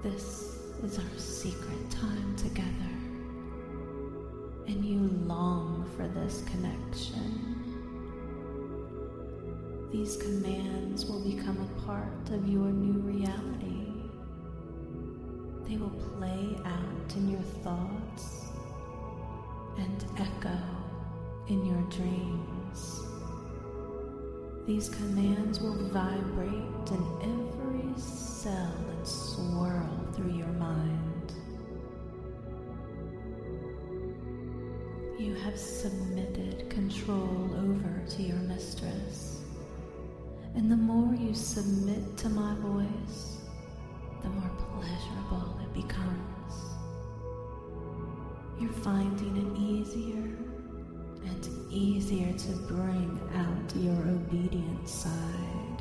This is our secret time together, and you long for this connection. These commands will become a part of your new reality. They will play out in your thoughts and echo in your dreams. These commands will vibrate in every cell and swirl through your mind. You have submitted control over to your mistress, and the more you submit to my voice, the more pleasurable it becomes. You're finding it easier and easier to bring out your obedient side.